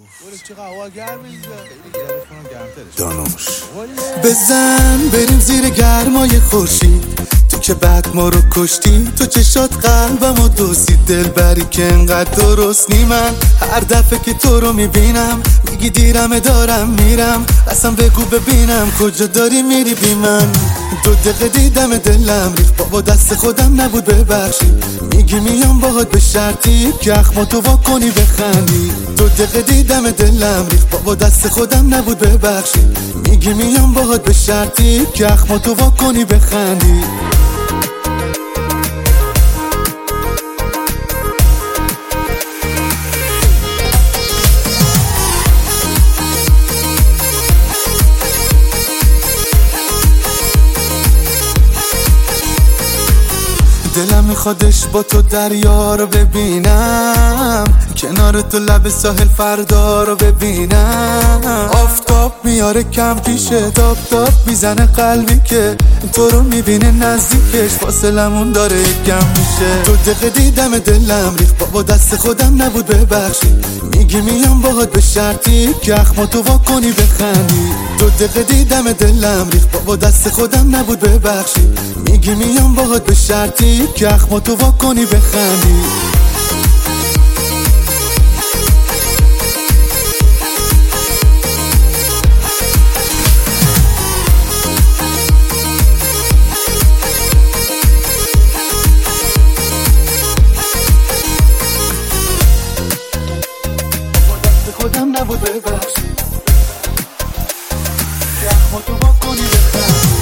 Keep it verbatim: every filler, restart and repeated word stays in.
دانوش بزن بریم زیر گرمای خورشید، تو که بعد ما رو کشتی، تو چشات قلبمو دوستی، دل بری که انقدر درست نی. من هر دفعه که تو رو میبینم میگی دیرم دارم میرم، اصلا بگو ببینم کجا داری میری بی من. دو دقیقه دیدم دلم ریخ، بابا دست خودم نبود ببخشی، میگی میام باهات به شرطی که اخماتو وا کنی بخندی. دو دقیقه دیدم دلم ریخ، بابا دست خودم نبود ببخشی، میگی میام باهات به شرطی که اخماتو وا کنی بخندی. دلم میخوادش با تو دریا رو ببینم، کنار تو لب ساحل فردا رو ببینم. آفتاب میاره کم پیشه، داب داب میزنه قلبی که تو رو میبینه نزدیکش، فاصلمون داره کم میشه. دو دقیقه دیدم دلم ریخ، بابا دست خودم نبود ببخشی، میگی میام باهات به شرطی که اخماتو وا کنی بخندی. دو دقیقه دیدم دلم ریخ، بابا دست خودم نبود ببخشی، میگی میام باهات به شرطی که اخماتو وا کنی بخندی. خودم نبود ببخشی که اخماتو وا کنی بخندی.